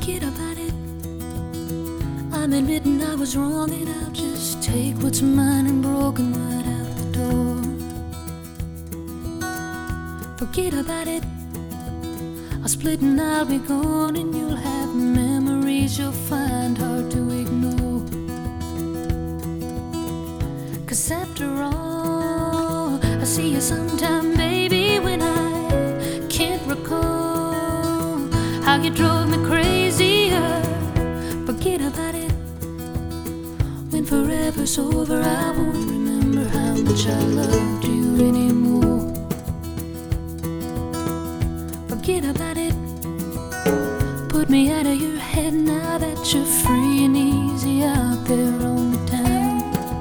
Forget about it. I'm admitting I was wrong, and I'll just take what's mine and broken right out the door. Forget about it. I'll split and I'll be gone, and you'll have memories you'll find hard to ignore. 'Cause after all, I see you sometime, baby, when I can't recall how you drove me crazier. Forget about it. When forever's over, I won't remember how much I loved you anymore. Forget about it. Put me out of your head now that you're free and easy out there on the town.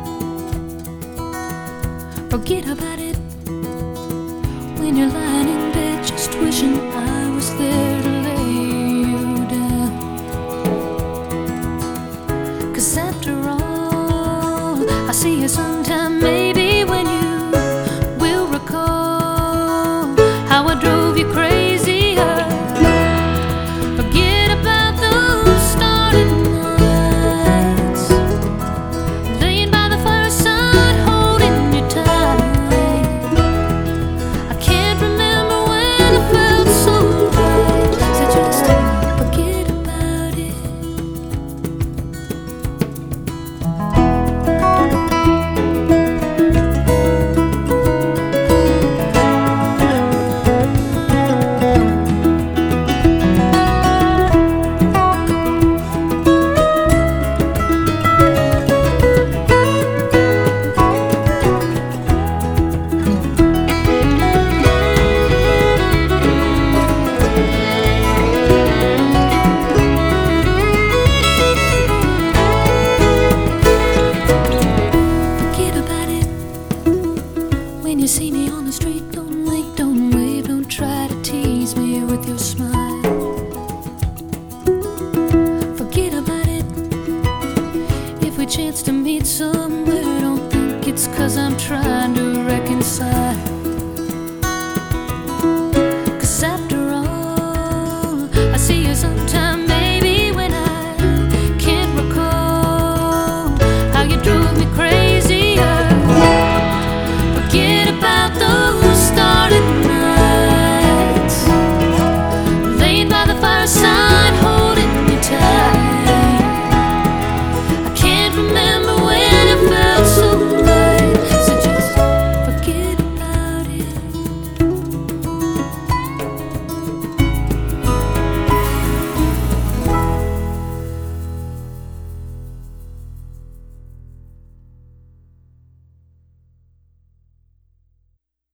Forget about it. When you're lying in bed just wishing I was there to lay you down. 'Cause after all, I see you sometime, maybe, when you will recall how I drove you crazy. Forget about those starry nights, laying by the fireside holding you tight. I can't remember when it felt so right, so just forget about it. When you see me on the street, don't wink, don't wave, don't try to tease me with your smile. Forget about it. If we chance to meet somewhere, don't think it's 'cause I'm trying to reconcile.